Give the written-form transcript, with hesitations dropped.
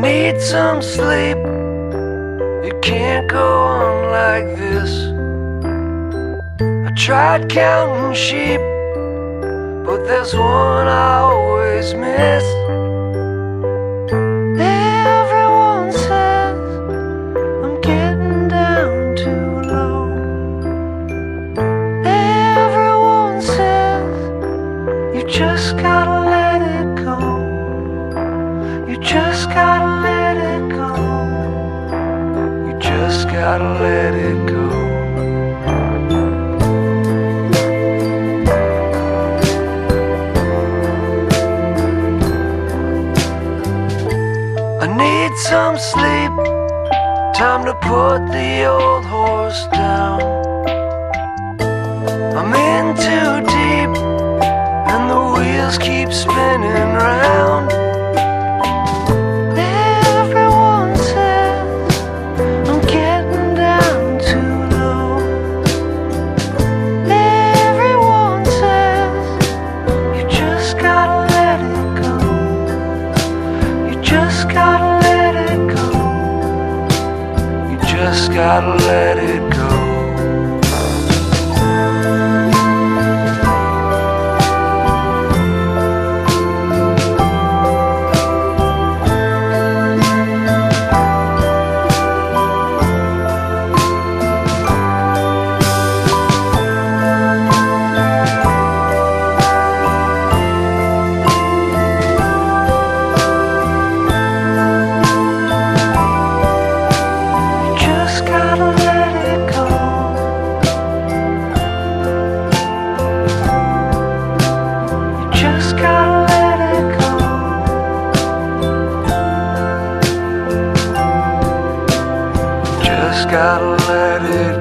need some sleep. It can't go on like this. I tried counting sheep, but there's one I always miss. Everyone says I'm getting down too low. Everyone says you just gotta let it go. You just gotta let it go. You just gotta let it go. I need some sleep, time to put the old horse down. I'm in too deep, and the wheels keep spinning round. Everyone says I'm getting down too low. Everyone says you just gotta let it go. You just gotta let it go. You just gotta let it go. Just gotta let it